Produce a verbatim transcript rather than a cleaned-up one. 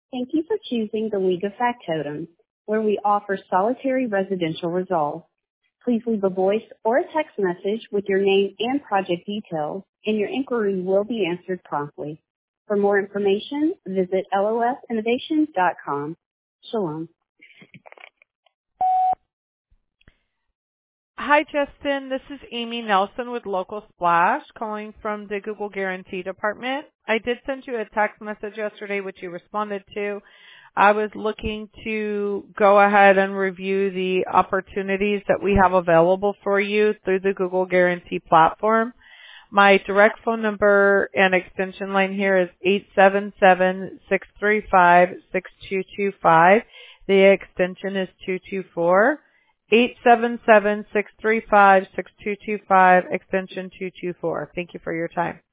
Thank you for choosing the League of Factotums, where we offer solitary residential resolve. Please leave a voice or a text message with your name and project details, and your inquiry will be answered promptly. For more information, visit L O S innovations dot com. Shalom. Hi, Justin. This is Amy Nelson with Local Splash, calling from the Google Guarantee Department. I did send you a text message yesterday, which you responded to. I was looking to go ahead and review the opportunities that we have available for you through the Google Guarantee platform. My direct phone number and extension line here is eight seven seven, six three five, six two two five. The extension is two two four. eight seven seven, six three five, six two two five, extension two two four. Thank you for your time.